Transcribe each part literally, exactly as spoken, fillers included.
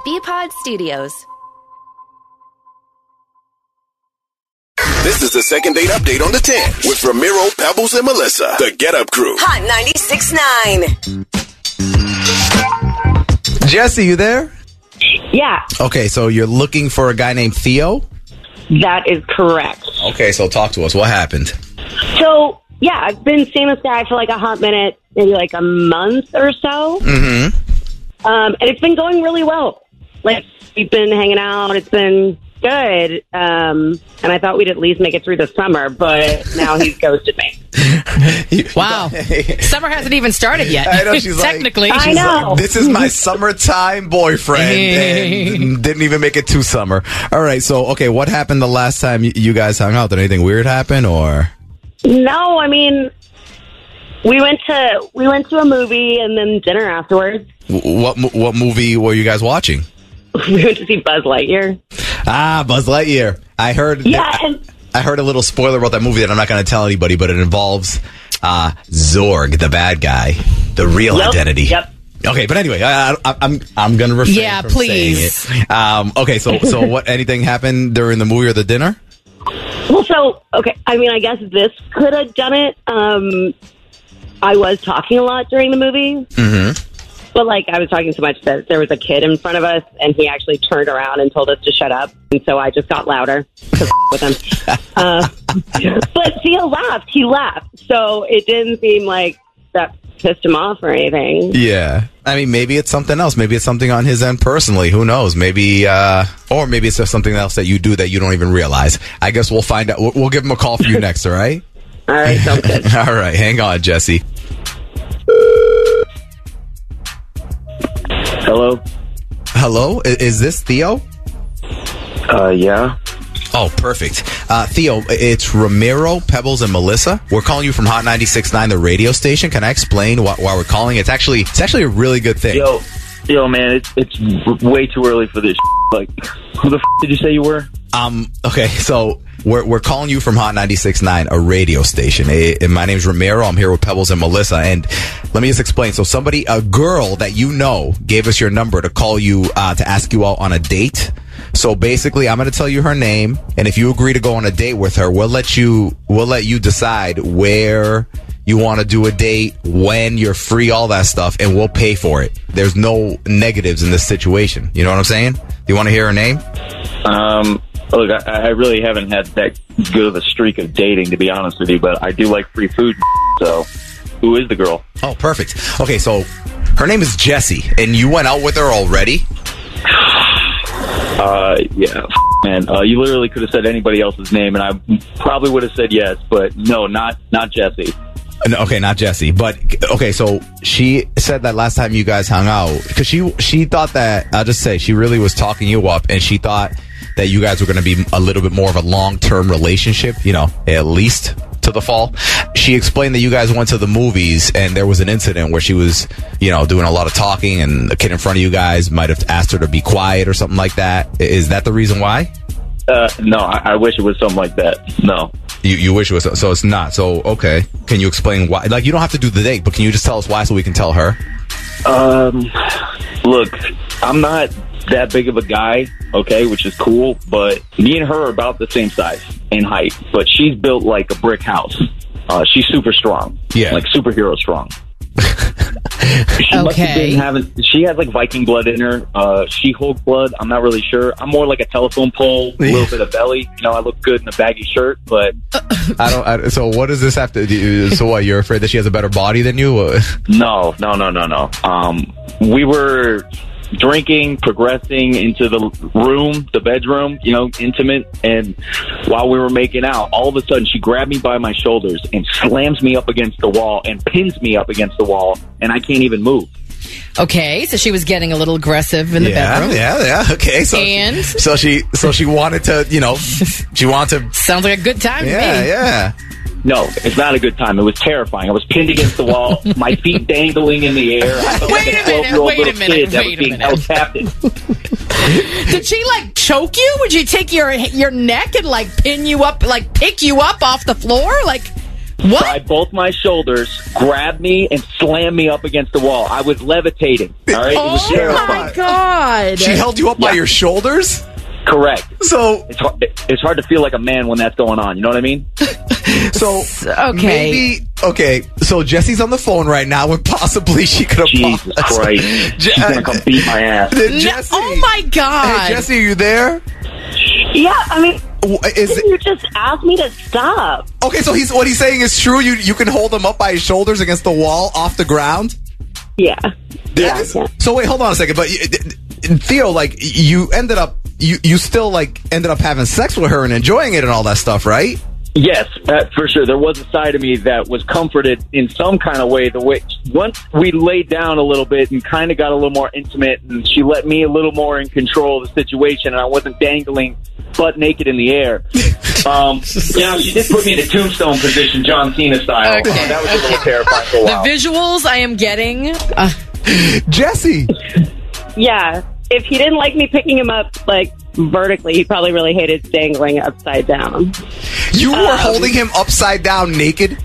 B-Pod Studios. This is the second date update on the ten with Ramiro, Pebbles, and Melissa. The Get Up Crew. Hot ninety-six point nine. Jesse, you there? Yeah, Okay, so you're looking for a guy named Theo? that is correct. Okay, so talk to us. What happened? So, yeah, I've been seeing this guy for like a hot minute, maybe like a month or so. Mm-hmm. Um, and it's been going really well. Like, we've been hanging out. It's been good. Um, and I thought we'd at least make it through the summer, but now he's ghosted me. Wow. Summer hasn't even started yet. I know, she's like- Technically. I She's know. like, this is my summertime boyfriend, and didn't even make it to summer. All right, so, okay, what happened the last time y- you guys hung out? Did anything weird happen, or? No, I mean, we went to we went to a movie and then dinner afterwards. W- What mo- what movie were you guys watching? We went to see Buzz Lightyear. Ah, Buzz Lightyear. I heard. Yeah, I, and I heard a little spoiler about that movie that I'm not going to tell anybody, but it involves uh, Zorg, the bad guy, the real Yep, identity. yep. Okay, but anyway, I, I, I'm I'm going to refrain Yeah, from please. saying it. Um, okay, so so what? Anything happened during the movie or the dinner? well, so okay. I mean, I guess this could have done it. Um, I was talking a lot during the movie. Mm-hmm. But, like, I was talking so much that there was a kid in front of us, and he actually turned around and told us to shut up. And so I just got louder to with him. Uh, but Theo laughed. He laughed. So it didn't seem like that pissed him off or anything. Yeah. I mean, maybe it's something else. Maybe it's something on his end personally. Who knows? Maybe, uh, or maybe it's just something else that you do that you don't even realize. I guess we'll find out. We'll, we'll give him a call for you next, all right? All right, sounds good. All right. Hang on, Jesse. Hello? Hello? I- Is this Theo? Uh, yeah. Oh, perfect. Uh, Theo, it's Ramiro, Pebbles, and Melissa. We're calling you from Hot ninety-six point nine, the radio station. Can I explain why, why we're calling? It's actually it's actually a really good thing. Yo, yo, man, it's, it's way too early for this. Like, who the f*** did you say you were? Um. Okay, so we're we're calling you from Hot ninety-six point nine, a radio station. Eh, and my name's Ramiro. I'm here with Pebbles and Melissa. And let me just explain. So somebody, a girl that you know, gave us your number to call you uh, to ask you out on a date. So basically, I'm going to tell you her name, and if you agree to go on a date with her, we'll let you we'll let you decide where you want to do a date, when you're free, all that stuff, and we'll pay for it. There's no negatives in this situation. You know what I'm saying? Do you want to hear her name? Um, look, I, I really haven't had that good of a streak of dating, to be honest with you, but I do like free food, so who is the girl? Oh, perfect. Okay, so her name is Jessie, and you went out with her already? Uh, yeah, f- man, uh, you literally could have said anybody else's name, and I probably would have said yes, but no, not not Jesse. No, okay, not Jessie, but okay. So she said that last time you guys hung out, because she she thought that I'll just say she really was talking you up, and she thought that you guys were going to be a little bit more of a long term relationship, you know, at least to the fall. She explained that you guys went to the movies, and there was an incident where she was, you know, doing a lot of talking, and the kid in front of you guys might have asked her to be quiet or something like that. Is that the reason why? Uh, no, I, I wish it was something like that. No. You, you wish it was, so it's not. So, okay. Can you explain why? Like, you don't have to do the date, but can you just tell us why so we can tell her? Um, look, I'm not that big of a guy, okay, which is cool, but me and her are about the same size in height, but she's built like a brick house. Uh, she's super strong. Yeah. Like superhero strong. She must have Okay. been having, she has like Viking blood in her, uh, She-Hulk blood, I'm not really sure. I'm more like a telephone pole, a little bit of belly. You know, I look good in a baggy shirt, but I don't, I, so what does this have to do? So what, you're afraid that she has a better body than you? no, no, no, no, no. Um, we were drinking, progressing into the room, the bedroom, you know, intimate. And while we were making out, all of a sudden she grabbed me by my shoulders and slams me up against the wall and pins me up against the wall, and I can't even move. Okay, so she was getting a little aggressive in the yeah, bedroom. yeah, yeah. Okay, so And? so she so she wanted to, you know, she wanted to. Sounds like a good time Yeah, to me. yeah. No, it's not a good time. It was terrifying. I was pinned against the wall, my feet dangling in the air. I felt Wait like a a minute, twelve-year-old wait a little minute, kid that was wait a being minute. held captive. Did she like choke you? Would she take your your neck and like pin you up, like pick you up off the floor? Like, What? By both my shoulders, grabbed me, and slammed me up against the wall. I was levitating. All right, it was Oh terrifying. my God. She held you up by Yeah. your shoulders? Correct. So, It's hard, it's hard to feel like a man when that's going on. You know what I mean? so Okay. maybe, okay, so Jesse's on the phone right now and possibly she could have Jesus Christ. She's going to come beat my ass. No- Jesse. oh my God. Hey, Jesse, are you there? Yeah, I mean, W- Is didn't it, you just ask me to stop? okay, so he's what he's saying is true. You you can hold him up by his shoulders against the wall off the ground. Yeah. Yeah, Yes. yeah. So wait, hold on a second. But you- Theo, like you ended up, you you still like ended up having sex with her and enjoying it and all that stuff, right? Yes, uh, for sure. There was a side of me that was comforted in some kind of way. The way once we laid down a little bit and kind of got a little more intimate, and she let me a little more in control of the situation, and I wasn't dangling butt naked in the air. Um, you know, she did put me in a tombstone position, John Cena style. Okay, Uh, that was a okay. little terrifying for a The while. visuals I am getting. Uh, Jesse, Yeah. If he didn't like me picking him up, like, vertically, he probably really hated dangling upside down. you were Um, holding him upside down naked.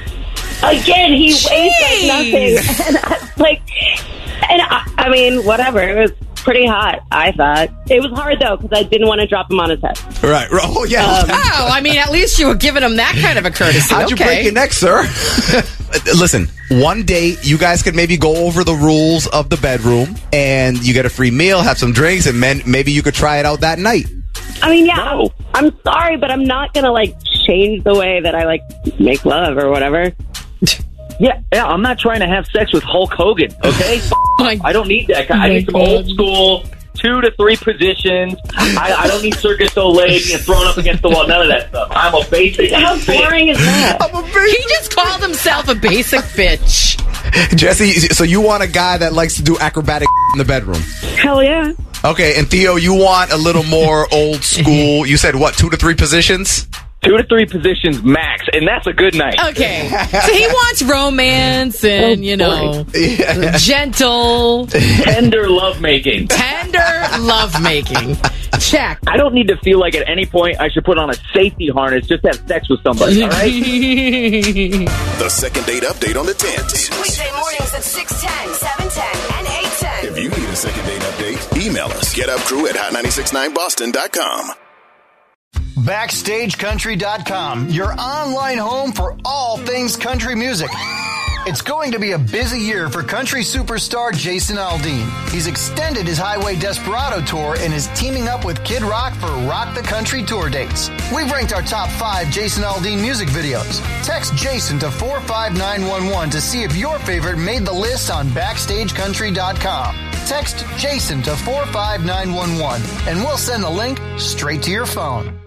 Again, he weighs like Jeez. nothing. And I, like, and I, I mean, whatever. It was pretty hot, I thought. It was hard, though, because I didn't want to drop him on his head. Right. right. Oh yeah. Um, oh, I mean, at least you were giving him that kind of a courtesy. How'd you okay. break your neck, sir? Listen, one day you guys could maybe go over the rules of the bedroom, and you get a free meal, have some drinks, and then maybe you could try it out that night. I mean, yeah, No. I'm, I'm sorry, but I'm not going to, like, change the way that I, like, make love or whatever. Yeah, yeah. I'm not trying to have sex with Hulk Hogan. Okay, My- I don't need that. I my need some God. old school, two to three positions. I, I don't need Circus Soleil being thrown up against the wall. None of that stuff. I'm a basic. How boring is that? I'm a big- He just called himself a basic bitch. Jesse, so you want a guy that likes to do acrobatic in the bedroom? Hell yeah. Okay, and Theo, you want a little more old school. You said what, two to three positions? Two to three positions max, and that's a good night. Okay. So he wants romance and, you know, gentle, Tender lovemaking. tender lovemaking. Check. I don't need to feel like at any point I should put on a safety harness just to have sex with somebody, all right? The second date update on the tenth. Weekday mornings at six ten, seven ten, and eight ten. If you need a second date update, email us. GetUpCrew at hot nine six nine boston dot com. Backstage Country dot com, your online home for all things country music. It's going to be a busy year for country superstar Jason Aldean. He's extended his Highway Desperado tour and is teaming up with Kid Rock for Rock the Country tour dates. We've ranked our top five Jason Aldean music videos. Text Jason to four five nine one one to see if your favorite made the list on Backstage Country dot com. Text Jason to four five nine one one and we'll send the link straight to your phone.